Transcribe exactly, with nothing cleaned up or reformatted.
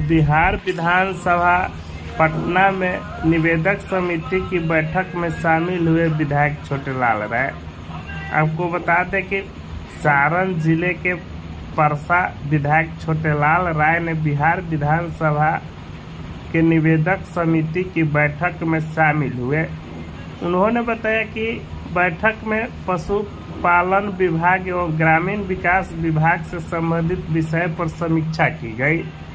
बिहार विधानसभा पटना में निवेदक समिति की बैठक में शामिल हुए विधायक छोटेलाल राय। आपको बता दें कि सारण जिले के परसा विधायक छोटेलाल राय ने बिहार विधानसभा के निवेदक समिति की बैठक में शामिल हुए। उन्होंने बताया कि बैठक में पशुपालन विभाग एवं ग्रामीण विकास विभाग से संबंधित विषय पर समीक्षा की गई।